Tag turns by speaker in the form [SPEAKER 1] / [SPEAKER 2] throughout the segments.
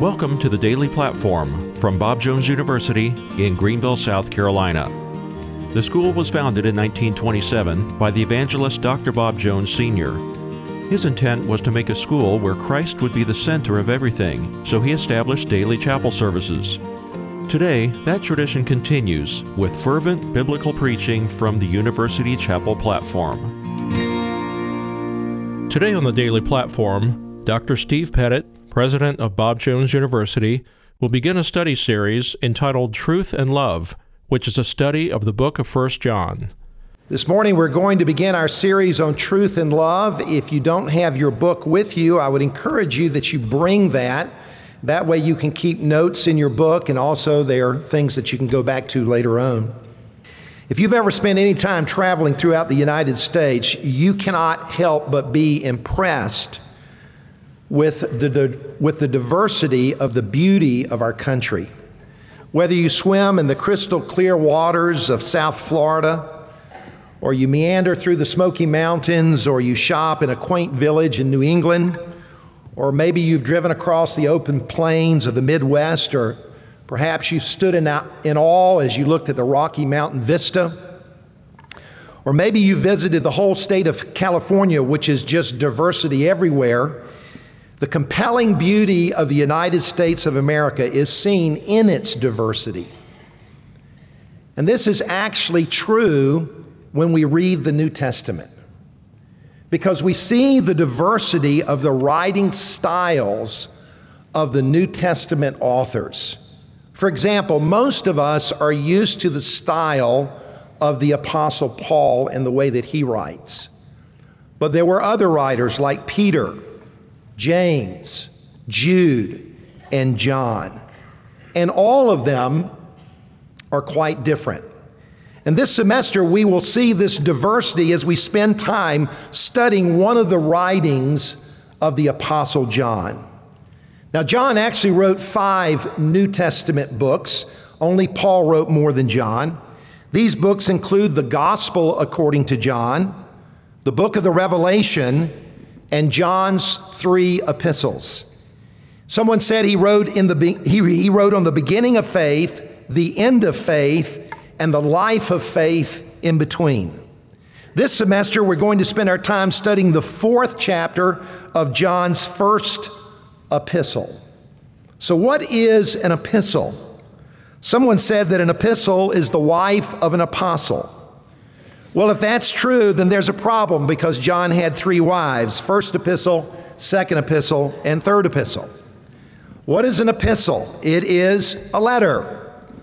[SPEAKER 1] Welcome to the Daily Platform from Bob Jones University in Greenville, South Carolina. The school was founded in 1927 by the evangelist Dr. Bob Jones Sr. His intent was to make a school where Christ would be the center of everything, so he established daily chapel services. Today, that tradition continues with fervent biblical preaching from the University Chapel platform. Today on the Daily Platform, Dr. Steve Pettit, president of Bob Jones University, will begin a study series entitled Truth and Love, which is a study of the book of 1 John.
[SPEAKER 2] This morning we're going to begin our series on Truth and Love. If you don't have your book with you, I would encourage you that you bring that. That way you can keep notes in your book, and also there are things that you can go back to later on. If you've ever spent any time traveling throughout the United States, you cannot help but be impressed with the diversity of the beauty of our country. Whether you swim in the crystal clear waters of South Florida, or you meander through the Smoky Mountains, or you shop in a quaint village in New England, or maybe you've driven across the open plains of the Midwest, or perhaps you stood in awe as you looked at the Rocky Mountain vista, or maybe you visited the whole state of California, which is just diversity everywhere. The compelling beauty of the United States of America is seen in its diversity. And this is actually true when we read the New Testament, because we see the diversity of the writing styles of the New Testament authors. For example, most of us are used to the style of the Apostle Paul and the way that he writes. But there were other writers like Peter, James, Jude, and John. And all of them are quite different. And this semester, we will see this diversity as we spend time studying one of the writings of the Apostle John. Now, John actually wrote 5 New Testament books. Only Paul wrote more than John. These books include the Gospel according to John, the book of the Revelation, and John's 3 epistles. Someone said he wrote on the beginning of faith, the end of faith, and the life of faith in between. This semester, we're going to spend our time studying the 4th chapter of John's first epistle. So what is an epistle? Someone said that an epistle is the wife of an apostle. Well, if that's true, then there's a problem, because John had 3 wives: first epistle, second epistle, and third epistle. What is an epistle? It is a letter.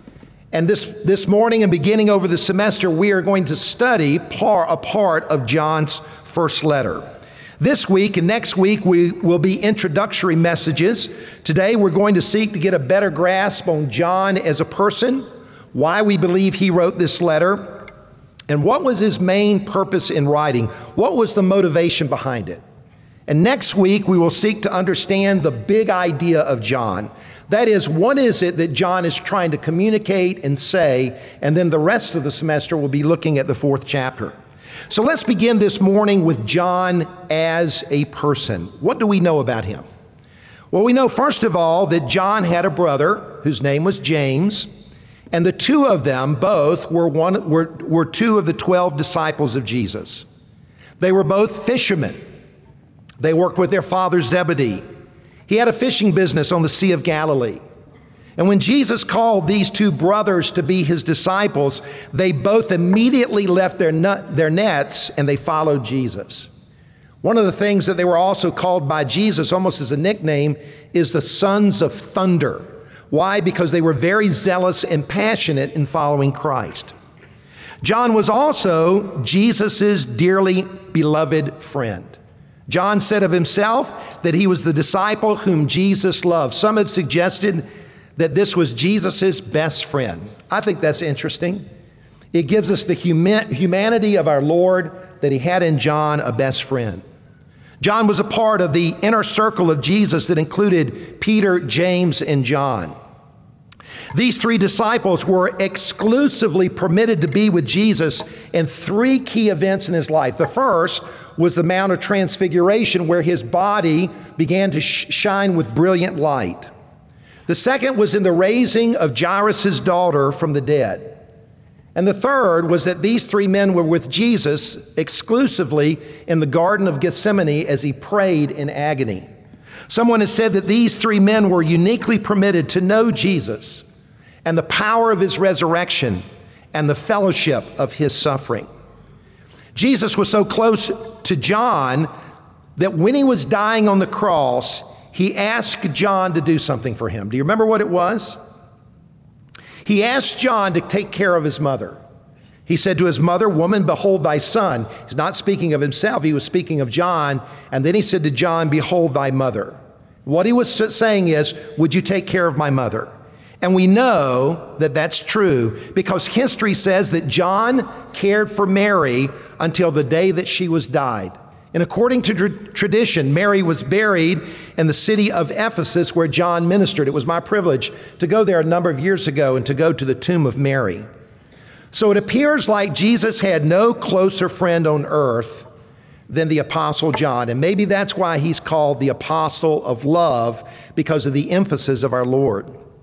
[SPEAKER 2] And this morning and beginning over the semester, we are going to study a part of John's first letter. This week and next week, we will be introductory messages. Today, we're going to seek to get a better grasp on John as a person, why we believe he wrote this letter, and what was his main purpose in writing. What was the motivation behind it? And next week, we will seek to understand the big idea of John. That is, what is it that John is trying to communicate and say? And then the rest of the semester, we'll be looking at the 4th chapter. So let's begin this morning with John as a person. What do we know about him? Well, we know, first of all, that John had a brother whose name was James, and the two of them both were 2 of the 12 disciples of Jesus. They were both fishermen. They worked with their father Zebedee. He had a fishing business on the Sea of Galilee. And when Jesus called these 2 brothers to be his disciples, they both immediately left their nets and they followed Jesus. One of the things that they were also called by Jesus, almost as a nickname, is the sons of thunder. Why? Because they were very zealous and passionate in following Christ. John was also Jesus' dearly beloved friend. John said of himself that he was the disciple whom Jesus loved. Some have suggested that this was Jesus' best friend. I think that's interesting. It gives us the humanity of our Lord, that he had in John a best friend. John was a part of the inner circle of Jesus that included Peter, James, and John. These 3 disciples were exclusively permitted to be with Jesus in 3 key events in his life. The first was the Mount of Transfiguration, where his body began to shine with brilliant light. The second was in the raising of Jairus' daughter from the dead. And the third was that these three men were with Jesus exclusively in the Garden of Gethsemane as he prayed in agony. Someone has said that these three men were uniquely permitted to know Jesus and the power of his resurrection and the fellowship of his suffering. Jesus was so close to John that when he was dying on the cross, he asked John to do something for him. Do you remember what it was? He asked John to take care of his mother. He said to his mother, "Woman, behold thy son." He's not speaking of himself, he was speaking of John. And then he said to John, "Behold thy mother." What he was saying is, would you take care of my mother? And we know that that's true because history says that John cared for Mary until the day that she was died. And according to tradition, Mary was buried in the city of Ephesus where John ministered. It was my privilege to go there a number of years ago and to go to the tomb of Mary. So it appears like Jesus had no closer friend on earth than the Apostle John. And maybe that's why he's called the Apostle of Love, because of the emphasis of our Lord.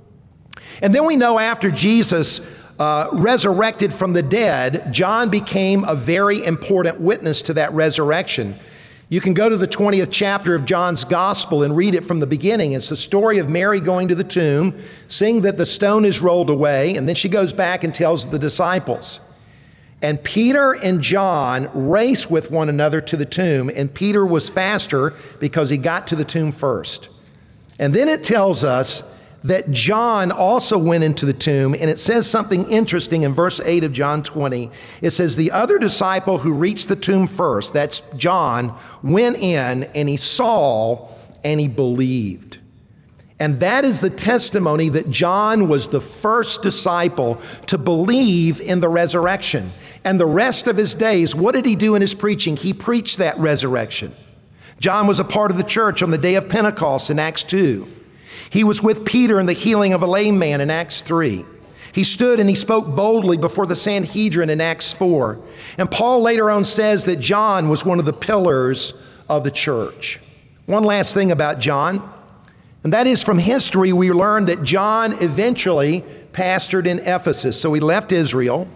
[SPEAKER 2] And then we know after Jesus resurrected from the dead, John became a very important witness to that resurrection. You can go to the 20th chapter of John's Gospel and read it from the beginning. It's the story of Mary going to the tomb, seeing that the stone is rolled away, and then she goes back and tells the disciples. And Peter and John race with one another to the tomb, and Peter was faster because he got to the tomb first. And then it tells us that John also went into the tomb, and it says something interesting in verse 8 of John 20. It says, the other disciple who reached the tomb first, that's John, went in and he saw and he believed. And that is the testimony that John was the first disciple to believe in the resurrection. And the rest of his days, what did he do in his preaching? He preached that resurrection. John was a part of the church on the day of Pentecost in Acts 2. He was with Peter in the healing of a lame man in Acts 3. He stood and he spoke boldly before the Sanhedrin in Acts 4. And Paul later on says that John was one of the pillars of the church. One last thing about John, and that is from history we learn that John eventually pastored in Ephesus. So he left Israel.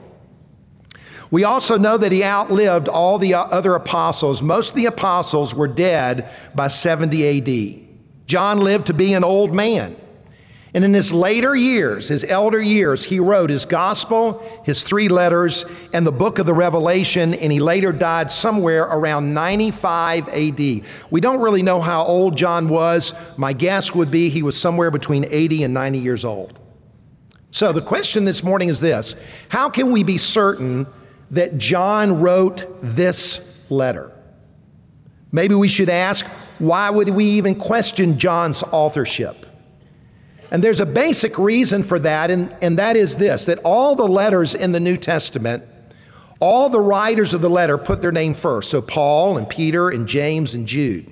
[SPEAKER 2] We also know that he outlived all the other apostles. Most of the apostles were dead by 70 AD. John lived to be an old man. And in his later years, his elder years, he wrote his gospel, his 3 letters, and the book of the Revelation, and he later died somewhere around 95 AD. We don't really know how old John was. My guess would be he was somewhere between 80 and 90 years old. So the question this morning is this: how can we be certain that John wrote this letter? Maybe we should ask, why would we even question John's authorship? And there's a basic reason for that, and that is this, that all the letters in the New Testament, all the writers of the letter put their name first. So Paul and Peter and James and Jude.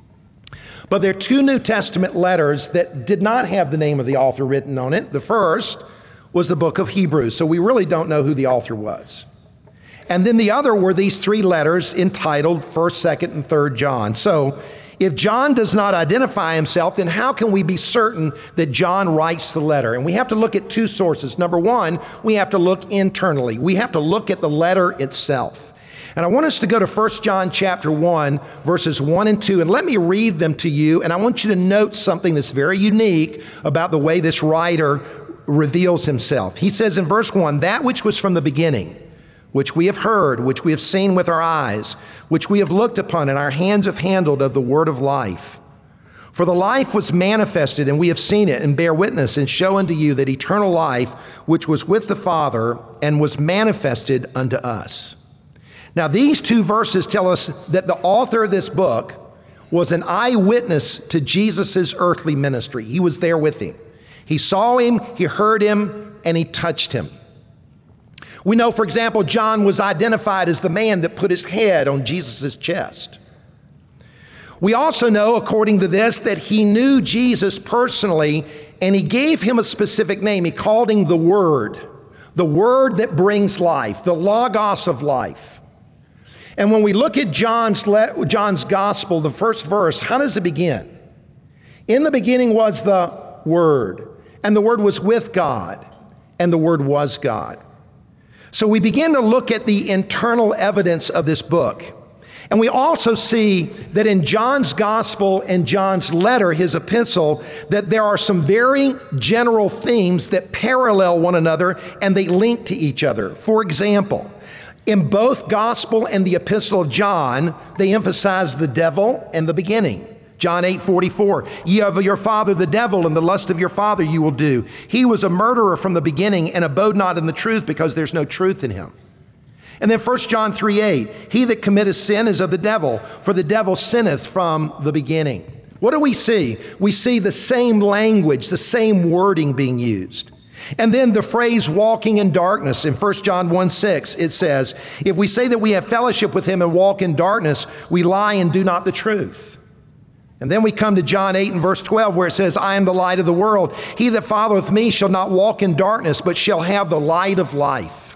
[SPEAKER 2] But there are 2 New Testament letters that did not have the name of the author written on it. The first was the book of Hebrews, so we really don't know who the author was. And then the other were these 3 letters entitled 1st, 2nd, and 3rd John. So if John does not identify himself, then how can we be certain that John writes the letter? And we have to look at 2 sources. Number 1, we have to look internally. We have to look at the letter itself. And I want us to go to 1 John chapter 1, verses 1 and 2, and let me read them to you. And I want you to note something that's very unique about the way this writer reveals himself. He says in verse 1, that which was from the beginning, which we have heard, which we have seen with our eyes, which we have looked upon and our hands have handled of the word of life. For the life was manifested, and we have seen it, and bear witness, and show unto you that eternal life, which was with the Father, and was manifested unto us. Now, these 2 verses tell us that the author of this book was an eyewitness to Jesus' earthly ministry. He was there with him. He saw him, he heard him, and he touched him. We know, for example, John was identified as the man that put his head on Jesus' chest. We also know, according to this, that he knew Jesus personally, and he gave him a specific name. He called him the Word that brings life, the Logos of life. And when we look at John's gospel, the first verse, how does it begin? In the beginning was the Word, and the Word was with God, and the Word was God. So we begin to look at the internal evidence of this book. And we also see that in John's gospel and John's letter, his epistle, that there are some very general themes that parallel one another and they link to each other. For example, in both gospel and the epistle of John, they emphasize the devil and the beginning. John 8:44, ye of your father the devil, and the lust of your father you will do. He was a murderer from the beginning and abode not in the truth, because there's no truth in him. And then 1 John 3:8, he that committeth sin is of the devil, for the devil sinneth from the beginning. What do we see? We see the same language, the same wording being used. And then the phrase walking in darkness in 1 John 1:6, it says, if we say that we have fellowship with him and walk in darkness, we lie and do not the truth. And then we come to John 8 and verse 12, where it says, I am the light of the world. He that followeth me shall not walk in darkness, but shall have the light of life.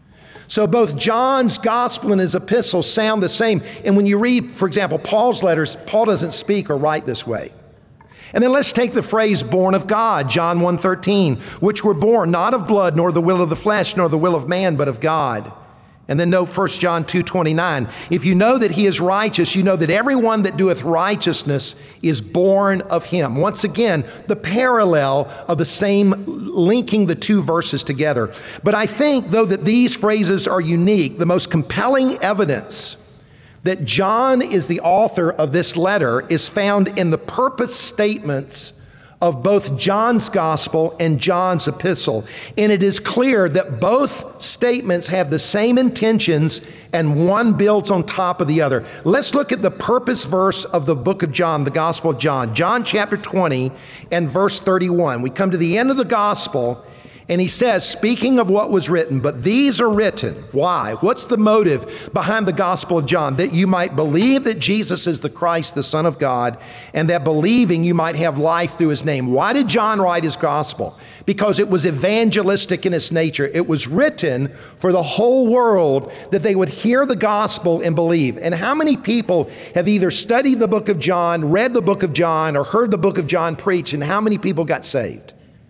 [SPEAKER 2] So both John's gospel and his epistles sound the same. And when you read, for example, Paul's letters, Paul doesn't speak or write this way. And then let's take the phrase born of God, John 1:13, which were born not of blood, nor the will of the flesh, nor the will of man, but of God. And then note 1 John 2:29. If you know that he is righteous, you know that everyone that doeth righteousness is born of him. Once again, the parallel of the same, linking the two verses together. But I think, though, that these phrases are unique, the most compelling evidence that John is the author of this letter is found in the purpose statements of both John's gospel and John's epistle. And it is clear that both statements have the same intentions and one builds on top of the other. Let's look at the purpose verse of the book of John, the Gospel of John. John chapter 20 and verse 31. We come to the end of the gospel and he says, speaking of what was written, but these are written. Why? What's the motive behind the Gospel of John? That you might believe that Jesus is the Christ, the Son of God, and that believing you might have life through his name. Why did John write his gospel? Because it was evangelistic in its nature. It was written for the whole world that they would hear the gospel and believe. And how many people have either studied the book of John, read the book of John, or heard the book of John preached, and how many people got saved?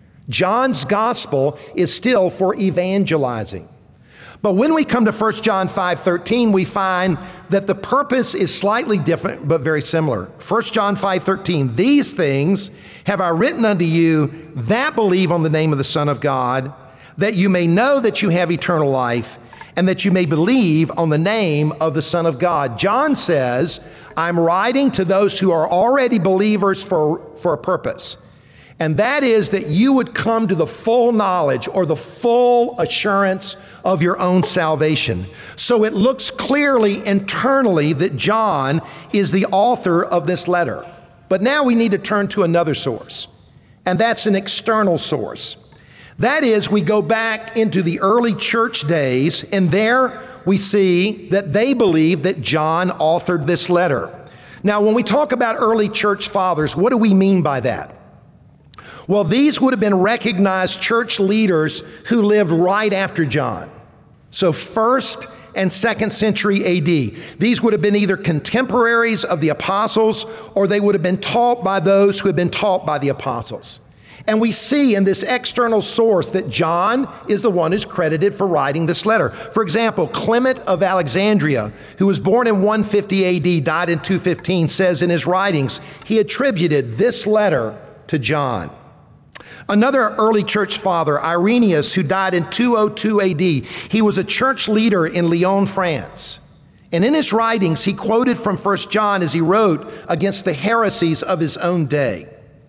[SPEAKER 2] John's gospel is still for evangelizing. But when we come to 1 John 5:13, we find that the purpose is slightly different, but very similar. 1 John 5:13, these things have I written unto you that believe on the name of the Son of God, that you may know that you have eternal life, and that you may believe on the name of the Son of God. John says, I'm writing to those who are already believers for a purpose. And that is that you would come to the full knowledge or the full assurance of your own salvation. So it looks clearly internally that John is the author of this letter. But now we need to turn to another source, and that's an external source. That is, we go back into the early church days, and there we see that they believe that John authored this letter. Now, when we talk about early church fathers, what do we mean by that? Well, these would have been recognized church leaders who lived right after John. So 1st and 2nd century AD. These would have been either contemporaries of the apostles or they would have been taught by those who had been taught by the apostles. And we see in this external source that John is the one who's credited for writing this letter. For example, Clement of Alexandria, who was born in 150 AD, died in 215, says in his writings, he attributed this letter to John. Another early church father, Irenaeus, who died in 202 AD, he was a church leader in Lyon, France. And in his writings, he quoted from 1 John as he wrote against the heresies of his own day.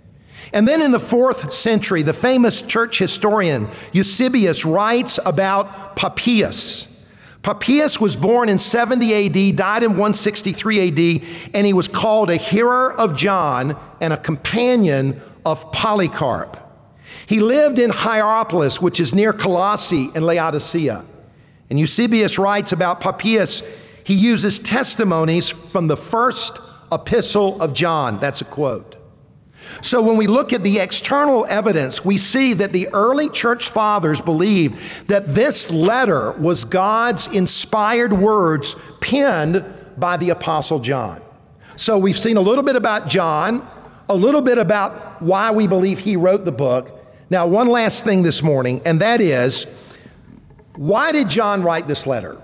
[SPEAKER 2] And then in the 4th century, the famous church historian Eusebius writes about Papias. Papias was born in 70 AD, died in 163 AD, and he was called a hearer of John and a companion of Polycarp. He lived in Hierapolis, which is near Colossae and Laodicea. And Eusebius writes about Papias, he uses testimonies from the first epistle of John. That's a quote. So when we look at the external evidence, we see that the early church fathers believed that this letter was God's inspired words penned by the Apostle John. So we've seen a little bit about John, a little bit about why we believe he wrote the book. Now, one last thing this morning, and that is, why did John write this letter?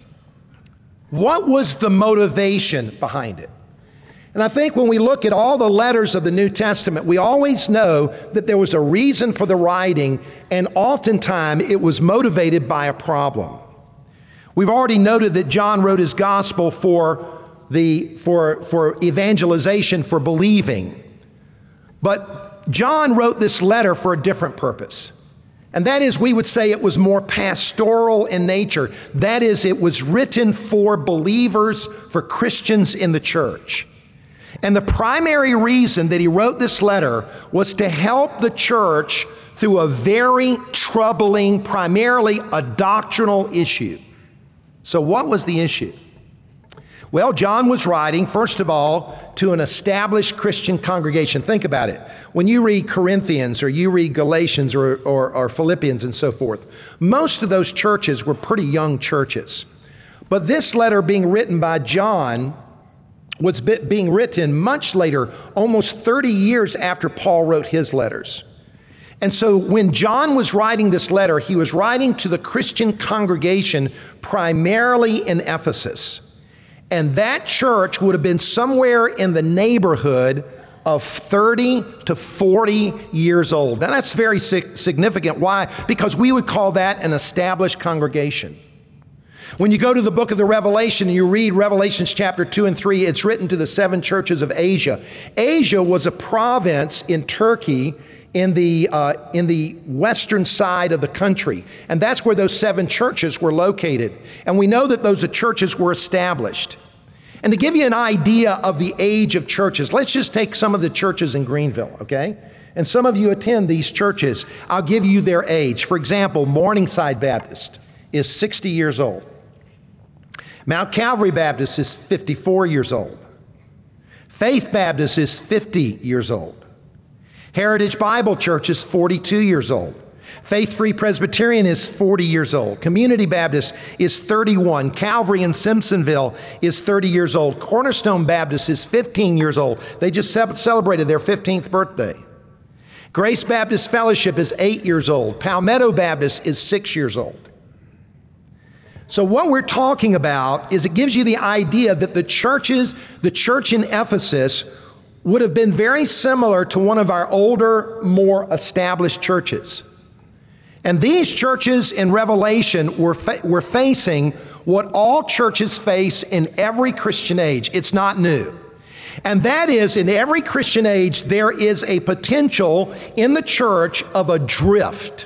[SPEAKER 2] What was the motivation behind it? And I think when we look at all the letters of the New Testament, we always know that there was a reason for the writing, and oftentimes it was motivated by a problem. We've already noted that John wrote his gospel for evangelization, for believing. But John wrote this letter for a different purpose. And that is, we would say it was more pastoral in nature. That is, it was written for believers, for Christians in the church. And the primary reason that he wrote this letter was to help the church through a very troubling, primarily a doctrinal issue. So what was the issue? Well, John was writing, first of all, to an established Christian congregation. Think about it. When you read Corinthians or you read Galatians or Philippians and so forth, most of those churches were pretty young churches. But this letter being written by John was being written much later, almost 30 years after Paul wrote his letters. And so when John was writing this letter, he was writing to the Christian congregation primarily in Ephesus. And that church would have been somewhere in the neighborhood of 30 to 40 years old. Now that's very significant. Why? Because we would call that an established congregation. When you go to the book of the Revelation and you read Revelations chapter 2 and 3, it's written to the 7 churches of Asia. Asia was a province in Turkey in the western side of the country. And that's where those 7 churches were located. And we know that those churches were established. And to give you an idea of the age of churches, let's just take some of the churches in Greenville, okay? And some of you attend these churches. I'll give you their age. For example, Morningside Baptist is 60 years old. Mount Calvary Baptist is 54 years old. Faith Baptist is 50 years old. Heritage Bible Church is 42 years old. Faith Free Presbyterian is 40 years old. Community Baptist is 31. Calvary in Simpsonville is 30 years old. Cornerstone Baptist is 15 years old. They just celebrated their 15th birthday. Grace Baptist Fellowship is 8 years old. Palmetto Baptist is 6 years old. So what we're talking about is it gives you the idea that the church in Ephesus would have been very similar to one of our older, more established churches. And these churches in Revelation were facing what all churches face in every Christian age. It's not new. And that is, in every Christian age, there is a potential in the church of a drift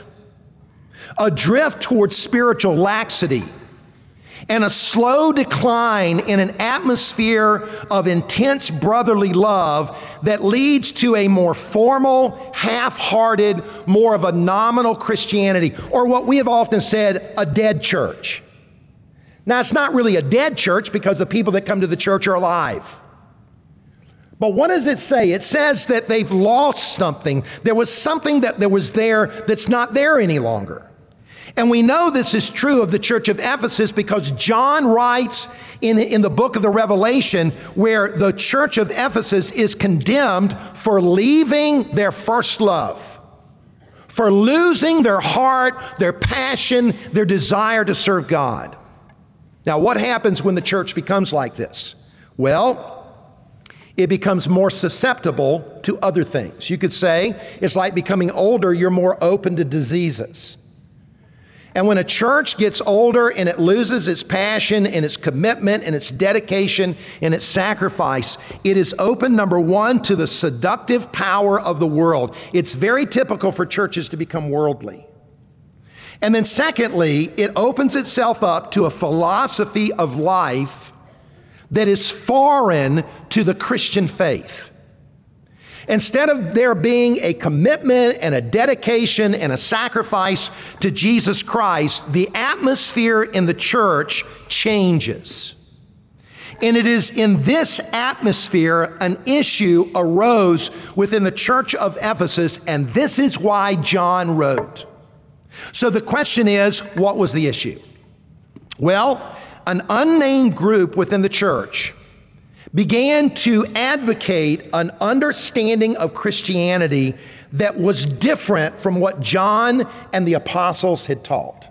[SPEAKER 2] towards spiritual laxity, and a slow decline in an atmosphere of intense brotherly love that leads to a more formal, half-hearted, more of a nominal Christianity, or what we have often said, a dead church. Now, it's not really a dead church because the people that come to the church are alive. But what does it say? It says that they've lost something. There was something that was there that's not there any longer. And we know this is true of the church of Ephesus because John writes in the book of the Revelation where the church of Ephesus is condemned for leaving their first love, for losing their heart, their passion, their desire to serve God. Now, what happens when the church becomes like this? Well, it becomes more susceptible to other things. You could say it's like becoming older, you're more open to diseases. And when a church gets older and it loses its passion and its commitment and its dedication and its sacrifice, it is open, number one, to the seductive power of the world. It's very typical for churches to become worldly. And then secondly, it opens itself up to a philosophy of life that is foreign to the Christian faith. Instead of there being a commitment and a dedication and a sacrifice to Jesus Christ, the atmosphere in the church changes. And it is in this atmosphere an issue arose within the church of Ephesus, and this is why John wrote. So the question is, what was the issue? Well, an unnamed group within the church began to advocate an understanding of Christianity that was different from what John and the apostles had taught.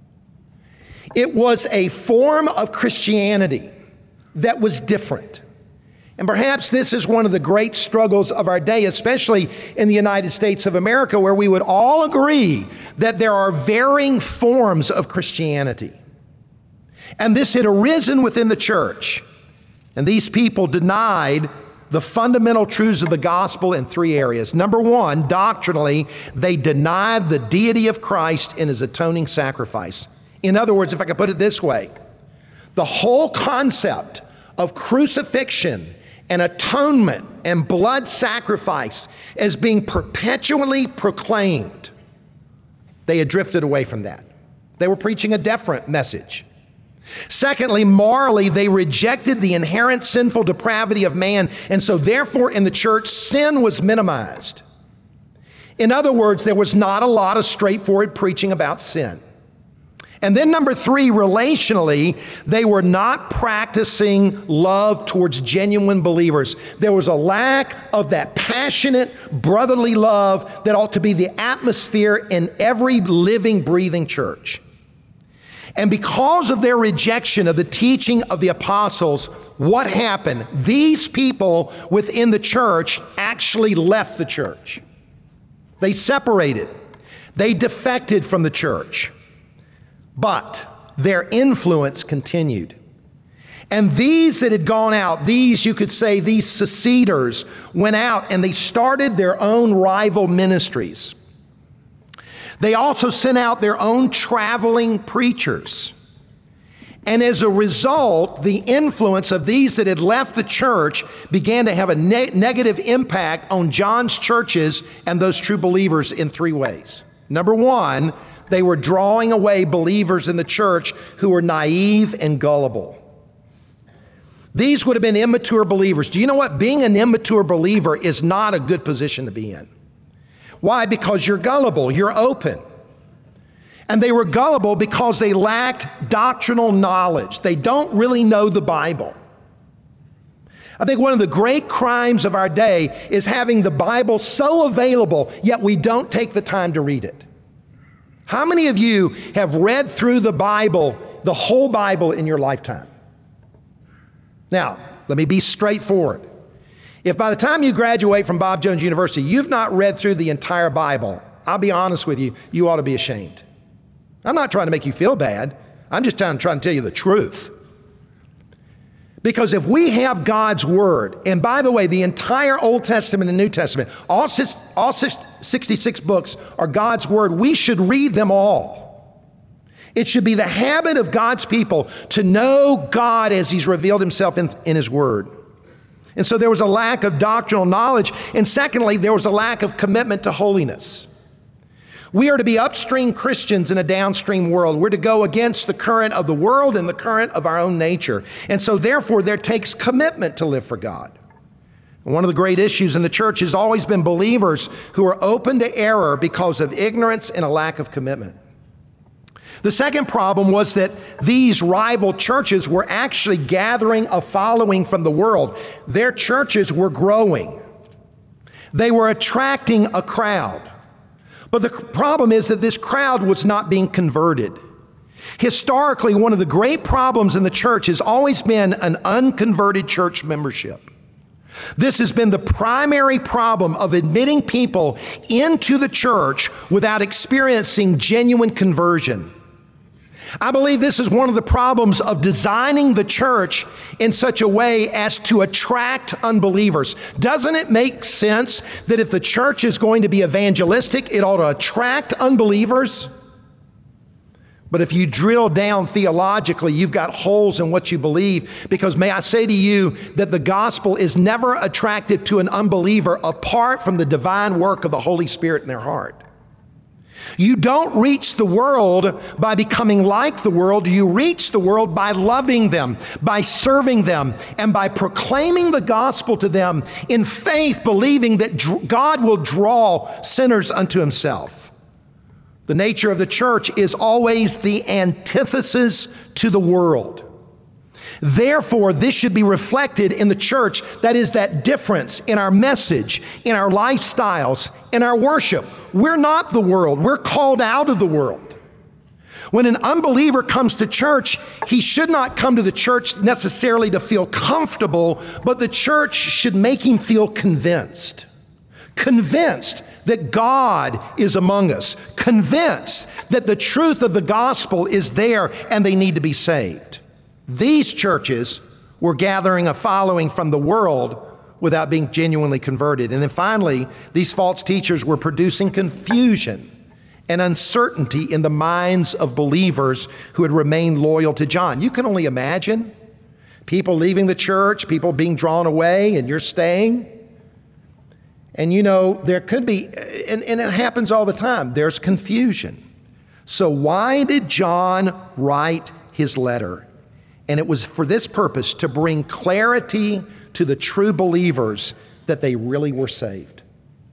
[SPEAKER 2] It was a form of Christianity that was different. And perhaps this is one of the great struggles of our day, especially in the United States of America, where we would all agree that there are varying forms of Christianity. And this had arisen within the church. And these people denied the fundamental truths of the gospel in three areas. Number one, doctrinally, they denied the deity of Christ in his atoning sacrifice. In other words, if I could put it this way, the whole concept of crucifixion and atonement and blood sacrifice as being perpetually proclaimed, they had drifted away from that. They were preaching a different message. Secondly, morally, they rejected the inherent sinful depravity of man, and so therefore in the church, sin was minimized. In other words, there was not a lot of straightforward preaching about sin. And then number three, relationally, they were not practicing love towards genuine believers. There was a lack of that passionate brotherly love that ought to be the atmosphere in every living, breathing church. And because of their rejection of the teaching of the apostles, what happened? These people within the church actually left the church. They separated. They defected from the church. But their influence continued. And these that had gone out, these, you could say, these seceders went out and they started their own rival ministries. They also sent out their own traveling preachers. And as a result, the influence of these that had left the church began to have a negative impact on John's churches and those true believers in three ways. Number one, they were drawing away believers in the church who were naive and gullible. These would have been immature believers. Do you know what? Being an immature believer is not a good position to be in. Why? Because you're gullible, you're open. And they were gullible because they lacked doctrinal knowledge. They don't really know the Bible. I think one of the great crimes of our day is having the Bible so available, yet we don't take the time to read it. How many of you have read through the Bible, the whole Bible in your lifetime? Now, let me be straightforward. If by the time you graduate from Bob Jones University, you've not read through the entire Bible, I'll be honest with you, you ought to be ashamed. I'm not trying to make you feel bad. I'm just trying to tell you the truth. Because if we have God's Word, and by the way, the entire Old Testament and New Testament, all 66 books are God's Word, we should read them all. It should be the habit of God's people to know God as He's revealed Himself in His Word. And so there was a lack of doctrinal knowledge. And secondly, there was a lack of commitment to holiness. We are to be upstream Christians in a downstream world. We're to go against the current of the world and the current of our own nature. And so therefore, there takes commitment to live for God. And one of the great issues in the church has always been believers who are open to error because of ignorance and a lack of commitment. The second problem was that these rival churches were actually gathering a following from the world. Their churches were growing. They were attracting a crowd. But the problem is that this crowd was not being converted. Historically, one of the great problems in the church has always been an unconverted church membership. This has been the primary problem of admitting people into the church without experiencing genuine conversion. I believe this is one of the problems of designing the church in such a way as to attract unbelievers. Doesn't it make sense that if the church is going to be evangelistic, it ought to attract unbelievers? But if you drill down theologically, you've got holes in what you believe, because may I say to you that the gospel is never attractive to an unbeliever apart from the divine work of the Holy Spirit in their heart. You don't reach the world by becoming like the world. You reach the world by loving them, by serving them, and by proclaiming the gospel to them in faith, believing that God will draw sinners unto Himself. The nature of the church is always the antithesis to the world. Therefore, this should be reflected in the church. That is, that difference in our message, in our lifestyles, in our worship. We're not the world. We're called out of the world. When an unbeliever comes to church, he should not come to the church necessarily to feel comfortable, but the church should make him feel convinced. Convinced that God is among us. Convinced that the truth of the gospel is there and they need to be saved. These churches were gathering a following from the world without being genuinely converted. And then finally, these false teachers were producing confusion and uncertainty in the minds of believers who had remained loyal to John. You can only imagine people leaving the church, people being drawn away, and you're staying. And you know, there could be, and it happens all the time, there's confusion. So why did John write his letter? And it was for this purpose, to bring clarity to the true believers that they really were saved.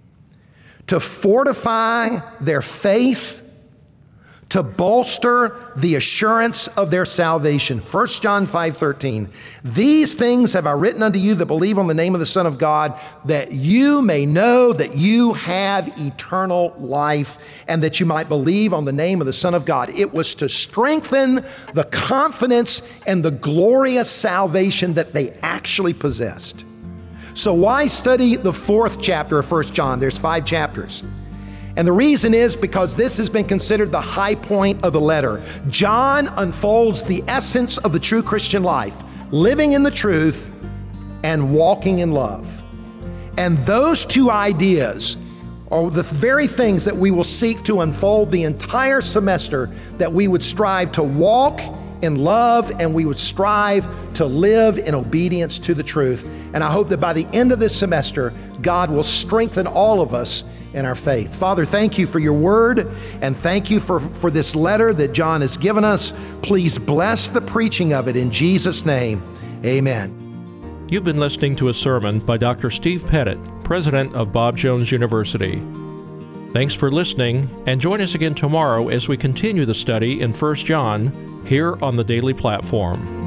[SPEAKER 2] To fortify their faith, to bolster the assurance of their salvation. 1 John 5:13, these things have I written unto you that believe on the name of the Son of God, that you may know that you have eternal life, and that you might believe on the name of the Son of God. It was to strengthen the confidence and the glorious salvation that they actually possessed. So why study the 4th chapter of 1 John? There's 5 chapters. And the reason is because this has been considered the high point of the letter. John unfolds the essence of the true Christian life, living in the truth and walking in love. And those two ideas are the very things that we will seek to unfold the entire semester, that we would strive to walk in love and we would strive to live in obedience to the truth. And I hope that by the end of this semester, God will strengthen all of us in our faith. Father, thank you for your word, and thank you for this letter that John has given us. Please bless the preaching of it in Jesus' name. Amen.
[SPEAKER 1] You've been listening to a sermon by Dr. Steve Pettit, president of Bob Jones University. Thanks for listening, and join us again tomorrow as we continue the study in 1 John here on the Daily Platform.